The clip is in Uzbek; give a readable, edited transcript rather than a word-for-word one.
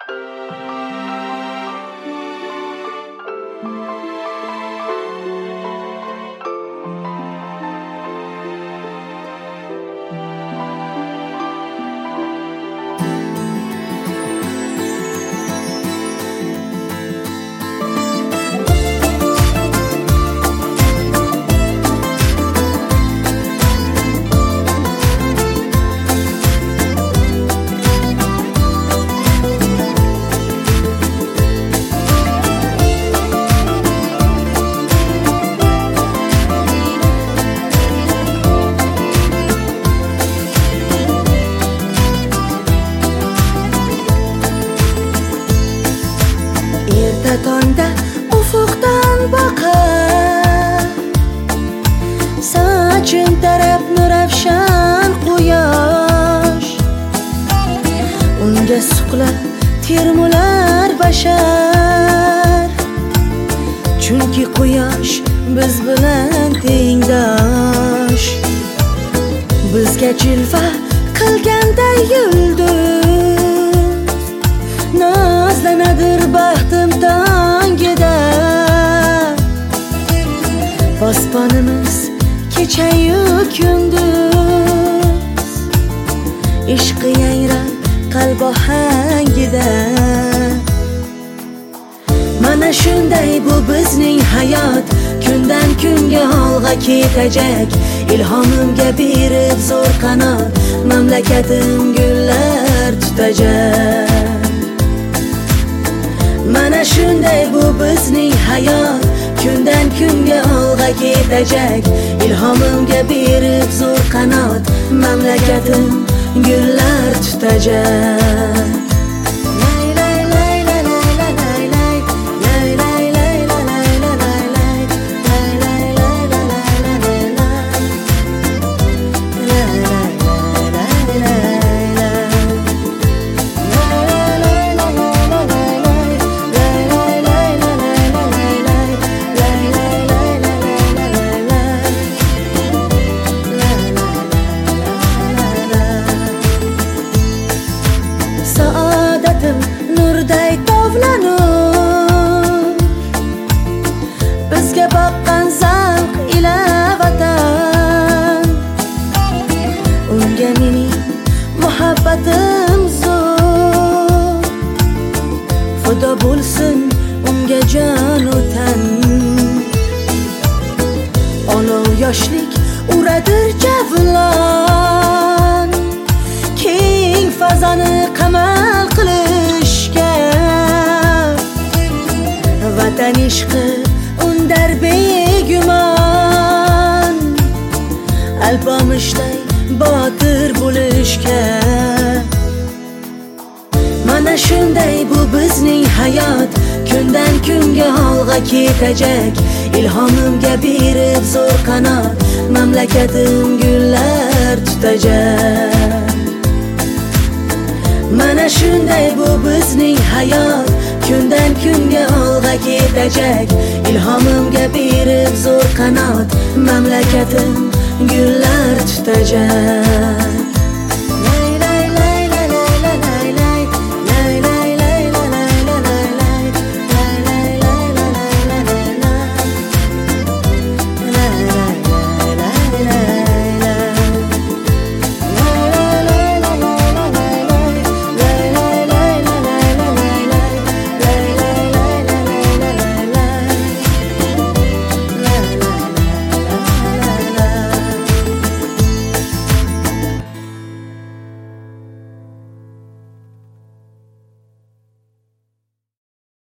Tongda ufukdan boqar, sochim tarab nurafshan quyosh, unga suqlab termular bashar. Chunki quyosh biz bilan tengdosh, bizga jilva qilganda yulduz, nozlanadir baxtim tongida. Posponimiz kechayu kunduz, ishqi yangrar qalb ohangida. Mana shunday bu bizning hayot, kundan kunga olg'a ketajak. Ilhomimga berib zo'r qanot, mamlakatim gullar tutacak. Mana shunday bu bizning hayot, kundan kunga olg'a ketajak. Ilhomimga berib zo'r qanot, mamlakatim gullar tutacak. Nurday tovlanur, bizga boqqan zavq ila vatan. Unga mening muhabbatim zo'r, fido bo'lsin unga jon u tan. Olov yoshlik uradir javlon, keng fazoni qamal qilishga. Vatan ishqi undar begumon, alpomishday botir bo'lishga. Mana shunday bu bizning hayot, kundan kunga olg'a ketajak. Ilhomimga berib zo'r qanot, mamlakatim gullar tutacak. Mana shunday bu bizning hayot, kundan kunga olg'a ketajak. Ilhomimga berib zo'r qanot, mamlakatim gullar tutacak.